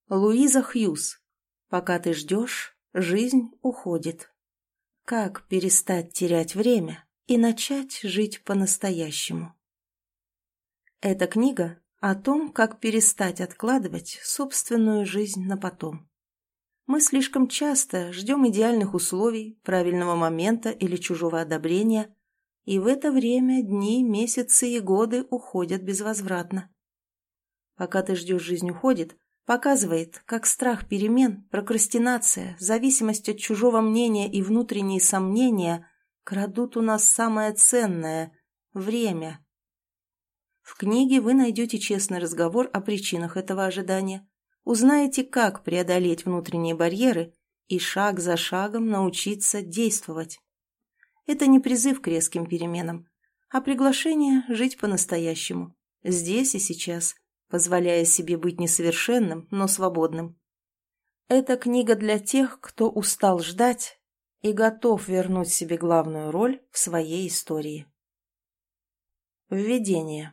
Луиза Хьюз. Пока ты ждешь, жизнь уходит. Как перестать терять время и начать жить по-настоящему? Эта книга о том, как перестать откладывать собственную жизнь на потом. Мы слишком часто ждем идеальных условий, правильного момента или чужого одобрения, и в это время дни, месяцы и годы уходят безвозвратно. Пока ты ждешь, жизнь уходит, показывает, как страх перемен, прокрастинация, зависимость от чужого мнения и внутренние сомнения крадут у нас самое ценное – время. В книге вы найдете честный разговор о причинах этого ожидания, узнаете, как преодолеть внутренние барьеры и шаг за шагом научиться действовать. Это не призыв к резким переменам, а приглашение жить по-настоящему, здесь и сейчас, позволяя себе быть несовершенным, но свободным. Это книга для тех, кто устал ждать и готов вернуть себе главную роль в своей истории. Введение.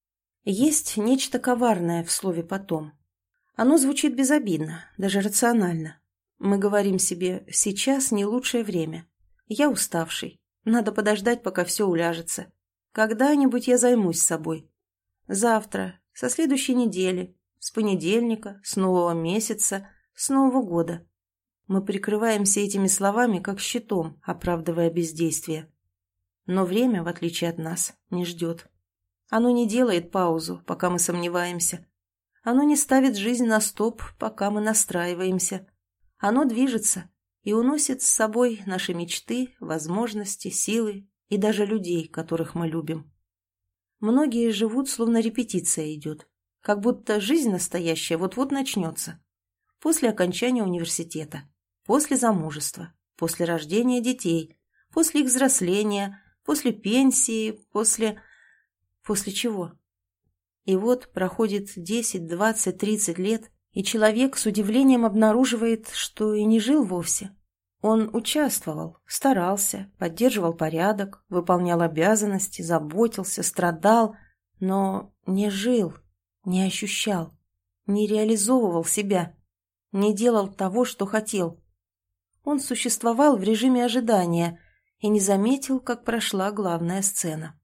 Есть нечто коварное в слове «потом». Оно звучит безобидно, даже рационально. Мы говорим себе «сейчас не лучшее время». Я уставший, надо подождать, пока все уляжется. Когда-нибудь я займусь собой. Завтра, со следующей недели, с понедельника, с нового месяца, с Нового года. Мы прикрываемся этими словами как щитом, оправдывая бездействие. Но время, в отличие от нас, не ждет. Оно не делает паузу, пока мы сомневаемся. Оно не ставит жизнь на стоп, пока мы настраиваемся. Оно движется и уносит с собой наши мечты, возможности, силы и даже людей, которых мы любим. Многие живут, словно репетиция идет, как будто жизнь настоящая вот-вот начнется. После окончания университета, после замужества, после рождения детей, после их взросления, после пенсии, после чего? И вот проходит 10, 20, 30 лет, и человек с удивлением обнаруживает, что и не жил вовсе. Он участвовал, старался, поддерживал порядок, выполнял обязанности, заботился, страдал, но не жил, не ощущал, не реализовывал себя, не делал того, что хотел. Он существовал в режиме ожидания и не заметил, как прошла главная сцена.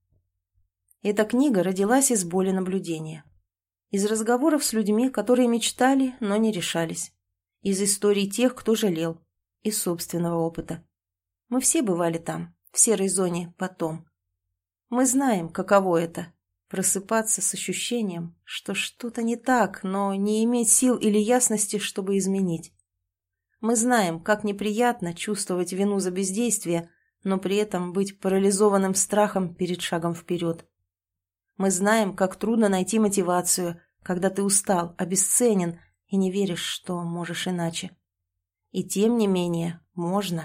Эта книга родилась из боли наблюдения. Из разговоров с людьми, которые мечтали, но не решались. Из историй тех, кто жалел. Из собственного опыта. Мы все бывали там, в серой зоне «потом». Мы знаем, каково это – просыпаться с ощущением, что что-то не так, но не иметь сил или ясности, чтобы изменить. Мы знаем, как неприятно чувствовать вину за бездействие, но при этом быть парализованным страхом перед шагом вперед. Мы знаем, как трудно найти мотивацию, когда ты устал, обесценен и не веришь, что можешь иначе. И тем не менее, можно.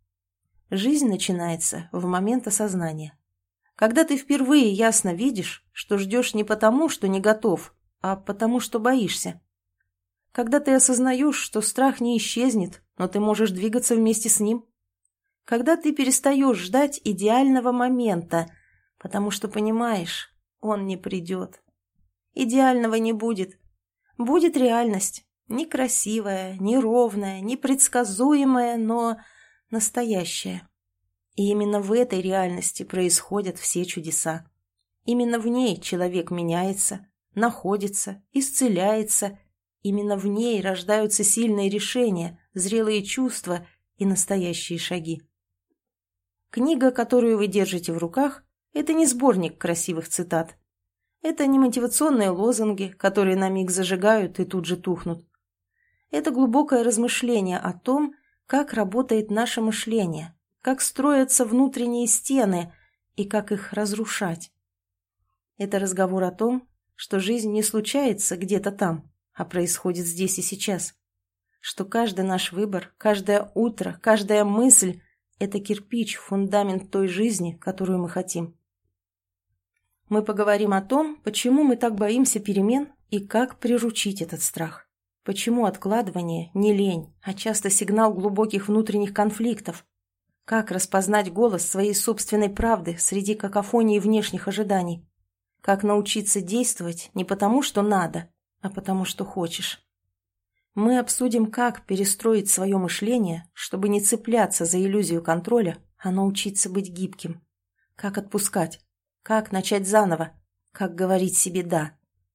Жизнь начинается в момент осознания. Когда ты впервые ясно видишь, что ждешь не потому, что не готов, а потому, что боишься. Когда ты осознаешь, что страх не исчезнет, но ты можешь двигаться вместе с ним. Когда ты перестаешь ждать идеального момента, потому что понимаешь, он не придет. Идеального не будет. Будет реальность. Некрасивая, неровная, непредсказуемая, но настоящая. И именно в этой реальности происходят все чудеса. Именно в ней человек меняется, находится, исцеляется. Именно в ней рождаются сильные решения, зрелые чувства и настоящие шаги. Книга, которую вы держите в руках, это не сборник красивых цитат. Это не мотивационные лозунги, которые на миг зажигают и тут же тухнут. Это глубокое размышление о том, как работает наше мышление, как строятся внутренние стены и как их разрушать. Это разговор о том, что жизнь не случается где-то там, а происходит здесь и сейчас. Что каждый наш выбор, каждое утро, каждая мысль – это кирпич, фундамент той жизни, которую мы хотим. Мы поговорим о том, почему мы так боимся перемен и как приручить этот страх. Почему откладывание не лень, а часто сигнал глубоких внутренних конфликтов? Как распознать голос своей собственной правды среди какофонии внешних ожиданий? Как научиться действовать не потому, что надо, а потому, что хочешь? Мы обсудим, как перестроить свое мышление, чтобы не цепляться за иллюзию контроля, а научиться быть гибким. Как отпускать, как начать заново, как говорить себе «да».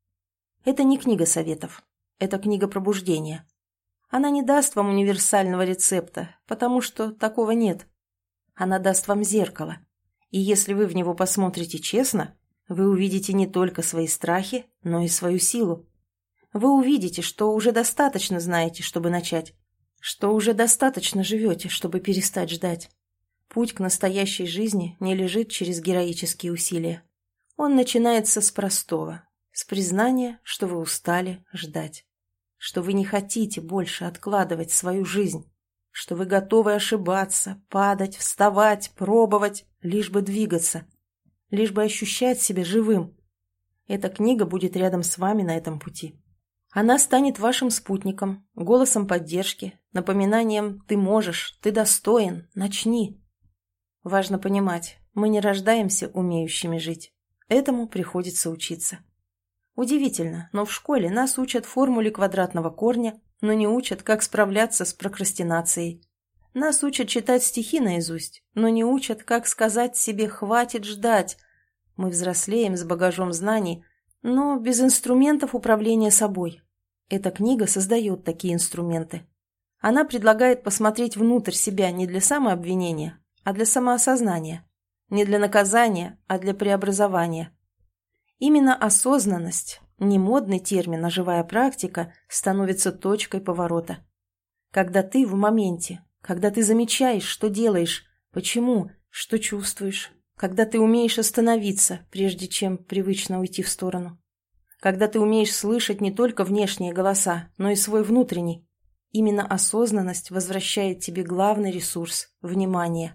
Это не книга советов, это книга пробуждения. Она не даст вам универсального рецепта, потому что такого нет. Она даст вам зеркало. И если вы в него посмотрите честно, вы увидите не только свои страхи, но и свою силу. Вы увидите, что уже достаточно знаете, чтобы начать, что уже достаточно живете, чтобы перестать ждать. Путь к настоящей жизни не лежит через героические усилия. Он начинается с простого, с признания, что вы устали ждать, что вы не хотите больше откладывать свою жизнь, что вы готовы ошибаться, падать, вставать, пробовать, лишь бы двигаться, лишь бы ощущать себя живым. Эта книга будет рядом с вами на этом пути. Она станет вашим спутником, голосом поддержки, напоминанием «ты можешь, ты достоин, начни». Важно понимать, мы не рождаемся умеющими жить. Этому приходится учиться. Удивительно, но в школе нас учат формуле квадратного корня, но не учат, как справляться с прокрастинацией. Нас учат читать стихи наизусть, но не учат, как сказать себе «хватит ждать». Мы взрослеем с багажом знаний, но без инструментов управления собой. Эта книга создает такие инструменты. Она предлагает посмотреть внутрь себя не для самообвинения, а для самоосознания. Не для наказания, а для преобразования. Именно осознанность, не модный термин, а живая практика, становится точкой поворота. Когда ты в моменте, когда ты замечаешь, что делаешь, почему, что чувствуешь, когда ты умеешь остановиться, прежде чем привычно уйти в сторону. Когда ты умеешь слышать не только внешние голоса, но и свой внутренний. Именно осознанность возвращает тебе главный ресурс – внимание.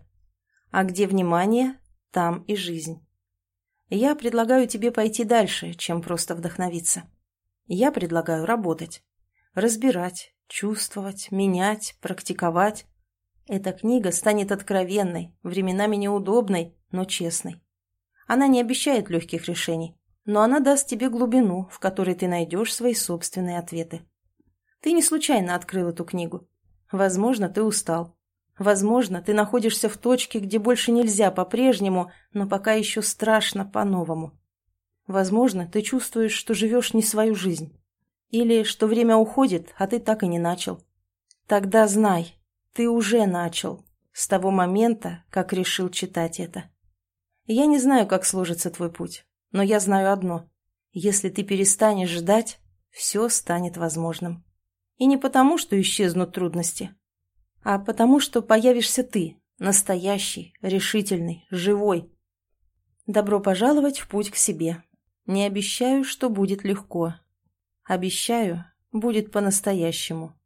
А где внимание, там и жизнь. Я предлагаю тебе пойти дальше, чем просто вдохновиться. Я предлагаю работать. Разбирать, чувствовать, менять, практиковать. Эта книга станет откровенной, временами неудобной, но честной. Она не обещает легких решений, но она даст тебе глубину, в которой ты найдешь свои собственные ответы. Ты не случайно открыл эту книгу. Возможно, ты устал. Возможно, ты находишься в точке, где больше нельзя по-прежнему, но пока еще страшно по-новому. Возможно, ты чувствуешь, что живешь не свою жизнь. Или что время уходит, а ты так и не начал. Тогда знай, ты уже начал, с того момента, как решил читать это. Я не знаю, как сложится твой путь, но я знаю одно. Если ты перестанешь ждать, все станет возможным. И не потому, что исчезнут трудности, а потому, что появишься ты, настоящий, решительный, живой. Добро пожаловать в путь к себе. Не обещаю, что будет легко. Обещаю, будет по-настоящему